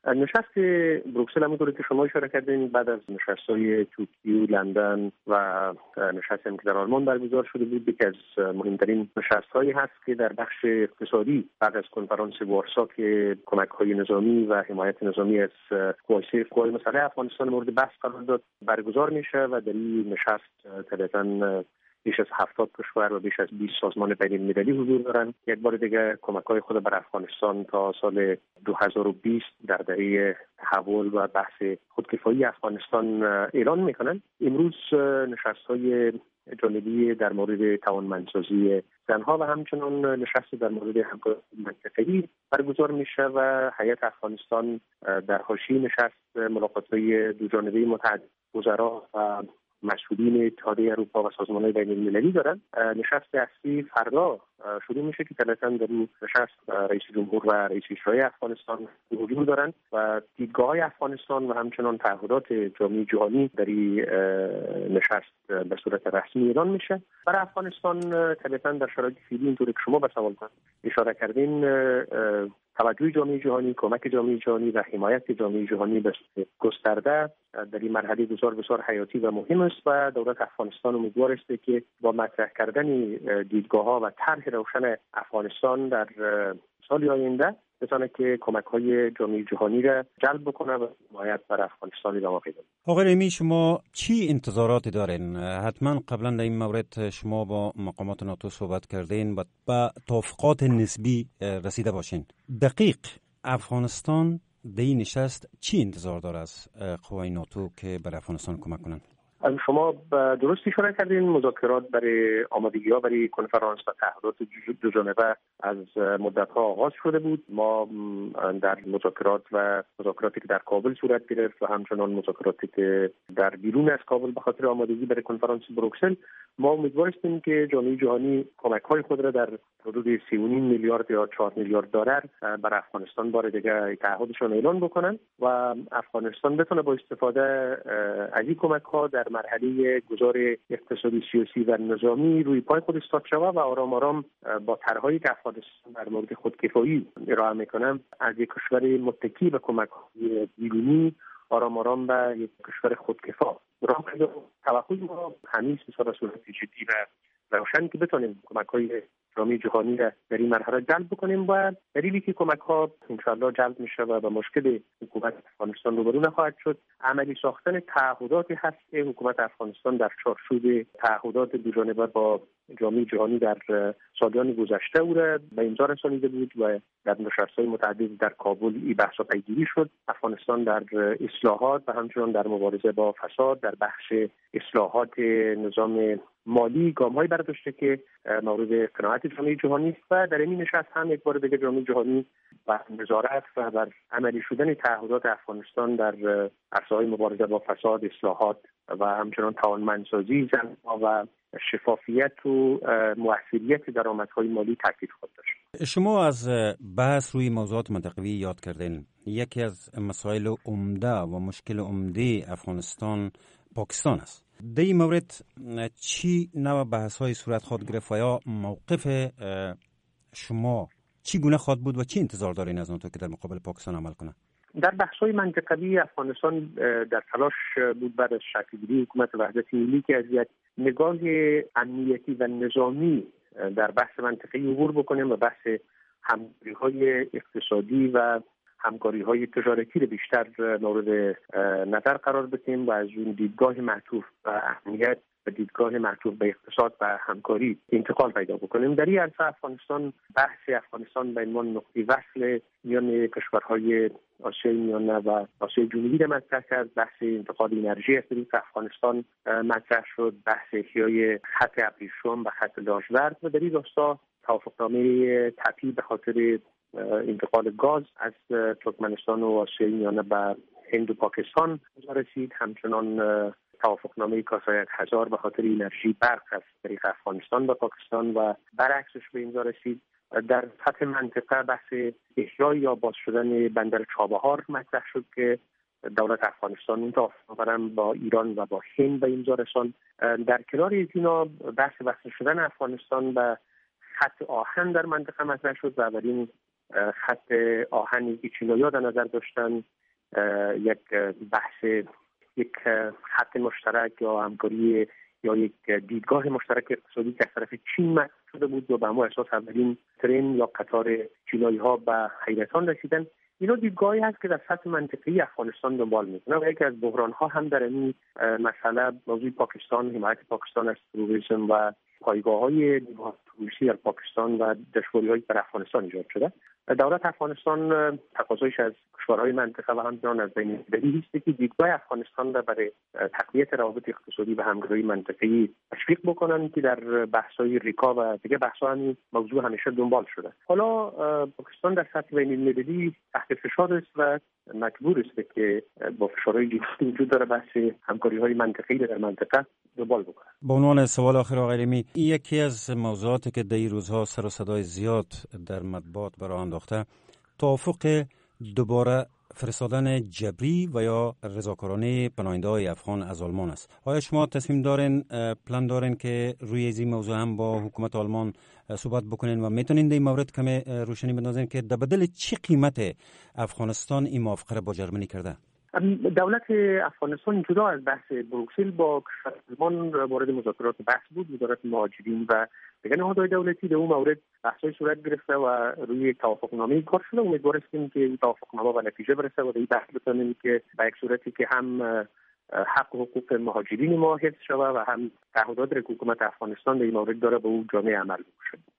نشست بروکسل همونطور که شما اشاره کردین بعد از نشست‌های توکیو، لندن و نشستی که در آلمان برگزار شده بود، یکی از مهمترین نشست‌هایی هست که در بخش اقتصادی بعد از کنفرانس وارسا که کمک‌های نظامی و حمایت نظامی از قوای مسلح افغانستان مورد بحث قرار داد برگزار میشه و در این نشست طبعاً بیش از 70 کشور و بیش از 20 سازمان بین‌المللی حضور دارند. یک بار دیگه کمک‌های خود بر افغانستان تا سال 2020 در دهه تحول و بحث خودکفایی افغانستان اعلان میکنند. امروز نشست‌های جانبی در مورد توانمندسازی زنها و همچنان نشست در مورد همکاری منطقه‌ای برگزار میشه و هیئت افغانستان در حاشیه نشست ملاقات‌های دوجانبه متعدد وزرا و مسئولین اتحادیه اروپا و سازمان‌های بین‌المللی دارن. نشست اصلی فردا شروع میشه که طبعاً در این نشست رئیس جمهور و رئیس اجرایی افغانستان حضور دارن و دیدگاه‌های افغانستان و همچنان تعهدات جامعه جهانی در این نشست به صورت رسمی اعلان میشه. برای افغانستان طبعاً در شرایط فعلی اینطوری که شما به سوال اشاره کردین توجه جامعه جهانی، کمک جامعه جهانی و حمایت جامعه جهانی به گسترده در این مرحله بسیار حیاتی و مهم است و دولت افغانستان امیدوار است که با مطرح کردن دیدگاه‌ها و طرح روشن افغانستان در سال آینده بتونه که کمک‌های جامعه جهانی را جلب بکنه و حمایت بر افغانستان ادامه پیدا کنه. آقای رحیمی، شما چی انتظاراتی دارین؟ حتما قبلا در این مورد شما با مقامات ناتو صحبت کردین و به توافقات نسبی رسیده باشین. دقیق افغانستان در این نشست چی انتظار داره از قوای ناتو که بر افغانستان کمک کنند؟ شما درست اشاره کردین، مذاکرات برای آمادگی‌ها برای کنفرانس و تعهدات دو جانبه از مدت‌ها آغاز شده بود. ما در مذاکراتی که در کابل صورت گرفت و همچنان مذاکراتی که در بیرون از کابل به خاطر آمادگی برای کنفرانس بروکسل، ما امیدوار هستیم که جامعه جهانی کمک‌های خود را در حدود 3.5 میلیارد یا 4 میلیارد دلار بر افغانستان بار دیگه تعهدشون اعلان بکنن و افغانستان بتونه با استفاده از این کمک‌ها در مرحله گذار اقتصادی، سیاسی و نظامی روی پای خود استاد شود و آرام آرام با طرح‌هایی که افغانستان در مورد خودکفایی ارائه میکنه از یک کشور متکی به کمک‌های بیرونی آرام آرام به یک کشور خودکفا راه پیدا. توقع ما همیشه به صورت جدی و روشن که بتونیم کمک‌های جامعه جهانی را در این مرحله جلب بکنیم و دلیلی که کمک‌ها انشاءالله جلب میشه و به مشکل حکومت افغانستان روبرو نخواهد شد عملی ساختن تعهداتی هست که حکومت افغانستان در چارچوب تعهدات دوجانبه با جامعه جهانی در سالان گذشته او را به امضا رسانیده بود و در نشست‌های متعدد در کابل این بحث پیگیری شد. افغانستان در اصلاحات و همچنان در مبارزه با فساد در بخش اصلاحات نظام مالی گام‌هایی برداشته که مورد قناعت جامعه جهانی است و در این نشست هم یک بار دیگه جامعه جهانی بر نظارت و بر عملی شدن تعهدات افغانستان در عرصه‌های مبارزه با فساد، اصلاحات و همچنان توانمندسازی زن‌ها و شفافیت و موثریت درآمدهای مالی تاکید خود داشت. شما از بحث روی موضوعات منطقوی یاد کردین. یکی از مسائل عمده و مشکل عمده افغانستان پاکستان است. در این مورد چی نوع بحث‌های صورت خواهد گرفت و یا موقف شما چی گونه خواهد بود و چی انتظار دارین از ناتو که در مقابل پاکستان عمل کنه؟ در بحث‌های منطقوی افغانستان در تلاش بود بعد از شکل‌گیری حکومت وحدت ملی که از یک نگاه امنیتی و نظامی در بحث منطقه‌ای عبور بکنیم و بحث همکاری‌های اقتصادی و همکاری‌های تجارتی رو بیشتر مورد نظر قرار بدیم و از اون دیدگاه معطوف به امنیت و دیدگاه معطوف به اقتصاد و همکاری انتقال پیدا بکنیم. در این عرصه بحث افغانستان به عنوان نقطه وصل میان کشورهای آسیای میانه و آسیای جنوبی را مطرح کرد. بحث انتقال انرژی از طریق افغانستان مطرح شد. بحث احیای خط ابریشم و خط لاجورد و در این راستا توافقنامه تپی به خاطر انتقال گاز از ترکمنستان و آسیای میانه به هند و پاکستان رسید. همچنان توافقنامه کاسایت هزار به خاطر انرژی برق از طریق افغانستان به پاکستان و برعکسش به امضا رسید. در سطح منطقه بحث احیای یا باز شدن بندر چابهار مطرح شد که دولت افغانستان این توافق با ایران و با هند به امضا رساند. در کنار اینا بحث وصل شدن افغانستان به خط آهن در منطقه مطرح شد و اولین خط آهنی که چینایی‌ها در نظر داشتن، یک بحث یک خط مشترک یا همکاری یا یک دیدگاه مشترک اقتصادی که از طرف چین مطرح شده بود و به همون اساس اولین ترن یا قطار چینایی‌ها به حیرتان رسیدن. اینا دیدگاهی هست که در سطح منطقی افغانستان دنبال میکنه و یکی از بحران‌ها هم در این مسئله موضوع پاکستان، حمایت پاکستان از تروریسم و پایگاه‌های روسی در پاکستان و دشواری‌هایی در افغانستان ایجاد شده. دولت افغانستان تقاضایش از کشورهای منطقه و همچنان از بین المللی است که دیدگاه افغانستان را برای تقویت روابط اقتصادی و همکاری منطقه‌ای تشویق بکنن که در بحث‌های ریکا و دیگه بحث‌ها همین موضوع همیشه دنبال شده. حالا پاکستان در سطح بین المللی تحت فشار است و مجبور است که با فشارهای جدی وجود داره بحث همکاری‌های منطقه‌ای در منطقه دنبال بکنه. به عنوان سوال آخر آقای رحیمی، یکی از موضوعاتی که در این روزها سر و صدای زیاد در مطبوعات برآورده انداخته، توافق دوباره فرستادن جبری و یا رضاکارانه پناهنده‌های افغان از آلمان است. آیا شما تصمیم دارین، پلان دارین که روی این موضوع هم با حکومت آلمان صحبت بکنین و میتونین در این مورد کم روشنی بندازین که در بدل چی قیمت افغانستان این موافقه با جرمنی کرده؟ دولت افغانستان جدا از بحث بروکسل با کشور آلمان وارد مذاکرات بحث بود. وزارت مهاجرین و دیگر نهادهای دولتی در اون مورد بحث‌های صورت گرفته و روی توافقنامه کار شده. امیدوار هستیم که این توافقنامه به نتیجه برسه و در این بحث بتونیم که به یک صورتی که هم حق و حقوق مهاجرین ما حفظ شود و هم تعهدات حکومت افغانستان در این مورد داره به اون جامعه عمل بشه.